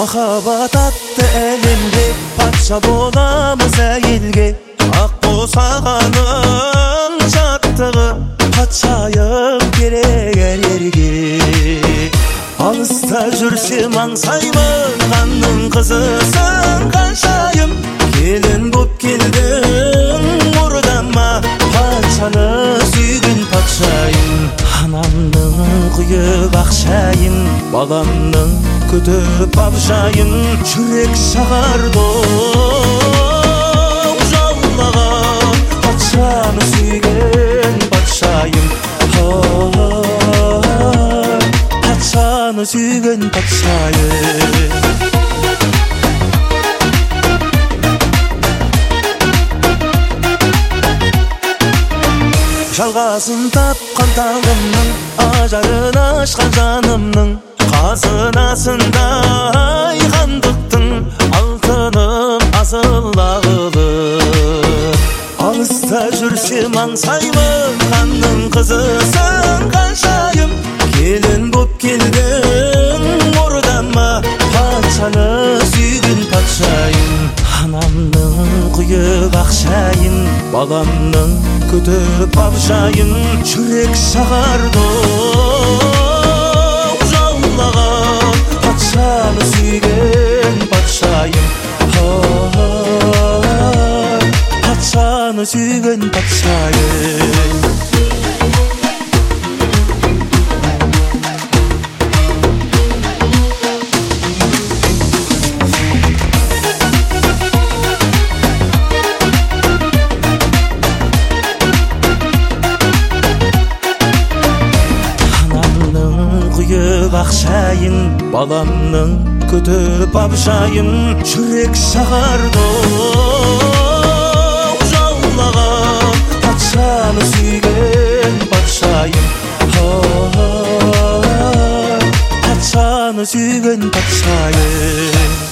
Махаббат атты әлемге патша боламыз әйелге. Ақ босағаның жаттығы патшайым керек әр ерге. Алыста жүрсем аңсаймын ханның қызысың қаншайым. Келін боп келдің мұрдама патшаны сүйген патшайым. Анамның құйып ақшайын, баламның көтеріп абжайын. Жүрек шағарды жаулаған патшаны сүйген патшайым. Патшаны сүйген патшайым. Жалғасын тапқан тағымның, ажарын ашқан жанымның, қазынасындай хандықтың алтыным асыл ағылы. Алыста жүрсем аңсаймын ханның қызысың қаншайым. Келін боп келдің мұрдама патшаны сүйген патшайым. Анамның құйып ақшайын, баламның көтеріп абжайын. Жүрек шағарды жаулаған патшаны сүйген патшайым. Патшаны сүйген патшайым. Ақшайын, баламның көтеріп абжайын. Жүрек шағарды жаулаған патшаны сүйген патшайым. Патшаны сүйген патшайым.